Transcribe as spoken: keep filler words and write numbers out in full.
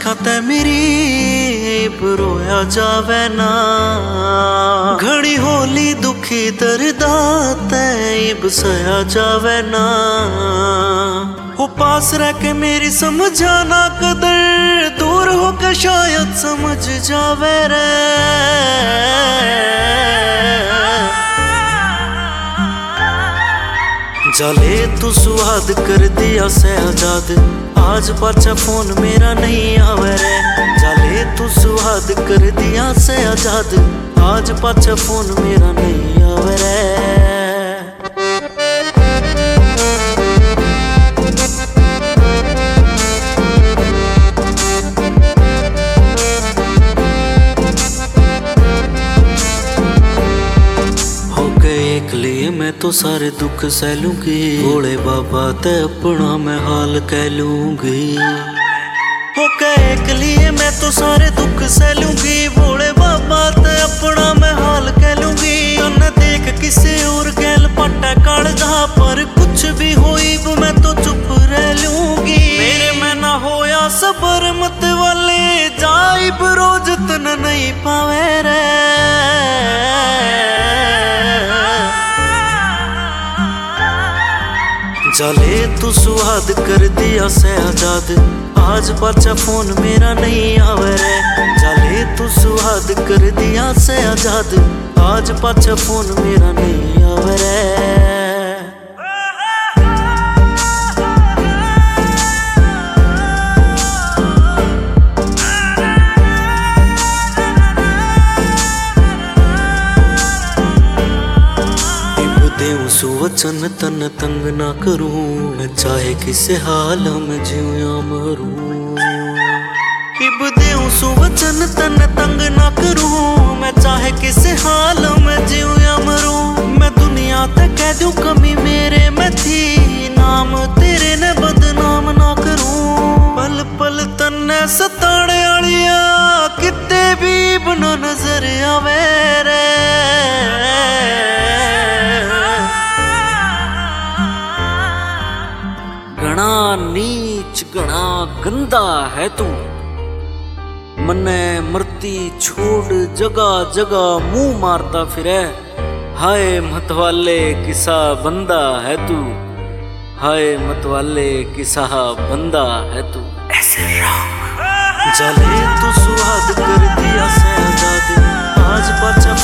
ते मेरी रोया जावे ना। घड़ी होली दुखी दर्दा तैब सया जावे ना। वो पास रह के मेरी समझाना कदर, दूर होकर शायद समझ जावे रे। जाले तू सुहाद कर दिया सहजाद, आज पाछा फोन मेरा नहीं आवे रे। जाले तू सुहाद कर दिया सहजाद, आज पाछा फोन मेरा नहीं आवे रे। मैं तो सारे दुख सह लूंगी, भोले बाबा ते अपना मैं हाल कह लूंगी। हो कहे के लिए मैं तो सारे दुख सह लूंगी, भोले बाबा ते अपना मैं हाल कह लूंगी। उन्हें देख किसी और गैल पट्टा काढ़ा, पर कुछ भी होई वो मैं तो चुप रह लूंगी। मेरे में ना होया सबर मत वाले, जाइब रोज तन नहीं पावे रे। जाले तू सुहाद कर दिया सहजाद, आज पाछा फोन मेरा नहीं आवे रे। जाले तू सुहाद कर दिया सहजाद, आज पाछा फोन मेरा नहीं आवे रे। सुवचन तन तंग ना करूं, मैं चाहे किसी हाल में जीऊं या मरूं। इब देऊं सुवचन तन तंग ना करूं, मैं चाहे किसी हाल में जीऊं या मरूं। मैं दुनिया तक कह दूं कमी मेरे में थी, नाम तेरे ने बदनाम ना करूं। पल पल तन्ने सताने आलिया किते भी बना नजर आवे रे। घना नीच घना गंदा है तू, मन्ने मरती छोड़ जगह जगह मुंह मारता फिरे। हाय मतवाले किसा बंदा है तू, हाय मतवाले किसा बंदा है तू। जाले तू सुहाद कर दिया सहजाद, आज पाछा